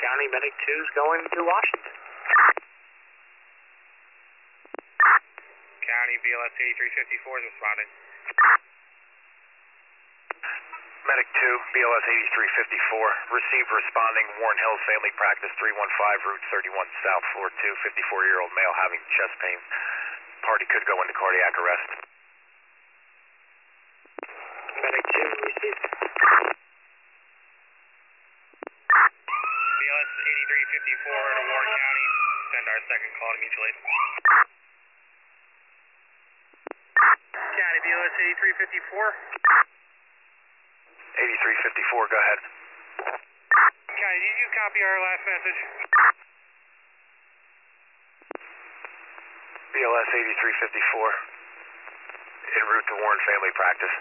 County Medic 2's going to Washington. County BLS 8354 is responding. Medic 2, BLS 8354, received responding Warren Hills Family Practice 315, Route 31 South, Floor 2, 54-year-old male having chest pain. Party could go into cardiac arrest. Medic 2 received. BLS 8354 to Warren County. Send our second call to mutual aid. County BLS 8354. 8354, go ahead. County, did you copy our last message? BLS 8354, en route to Warren Family Practice.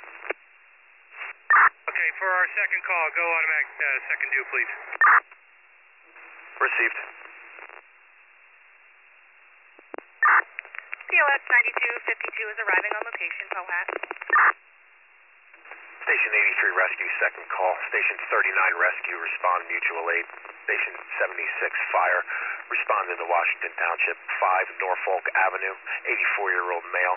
Okay, for our second call, go automatic second due, please. Received. BLS 9252 is arriving on location, Pohat. Station 83 Rescue, second call. Station 39 Rescue, respond mutual aid. Station 76 Fire, respond into Washington Township, 5 Norfolk Avenue, 84-year-old male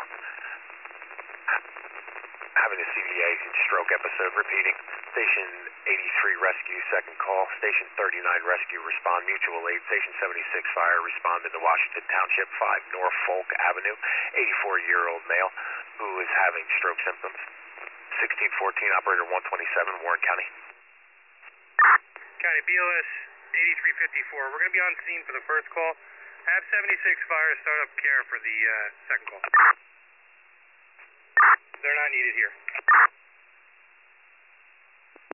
having a CVA stroke episode. Repeating. Station 83 Rescue, second call. Station 39 Rescue, respond mutual aid. Station 76 Fire, respond into Washington Township, 5 Norfolk Avenue, 84-year-old male who is having stroke symptoms. 1614, operator 127, Warren County. County BLS 8354. We're going to be on scene for the first call. Have 76 Fire start up care for the second call. They're not needed here.